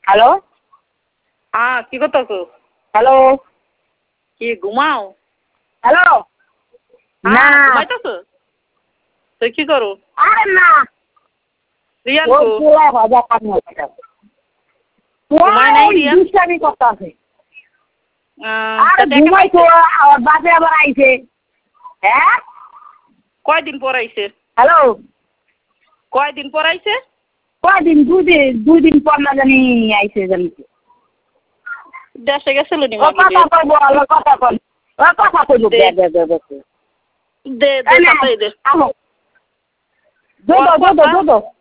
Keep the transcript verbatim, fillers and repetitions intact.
Hello হ্যাঁ কি করতেছো? হ্যালো কি ঘুমাও? হ্যালো না হ্যাঁ ঘুমাইতেছো? তুই কি করো? আরে না রিয়ান ওই কো? পোলা ভাজা কাজ হচ্ছে ঘুমায় নাই রিয়ান? দুষ্টামি করতেছে আহ, আরে তা টাকা ঘুমাইছো পাইছে? আর বাসে আবার আইছে হ্যাঁ কয়দিন পর আইছে? হ্যালো কয়দিন পর আইছে? কয়দিন দুদিন দুই দিন পর না জানি আইছে জানি দেশে গেছিল নি ও মাগি কথা রে? কইব ও কথা কই ও কথা কইব দে। দে দে দে দে দে দে তাড়াতাড়ি দে। আহো দো দো দো দো দো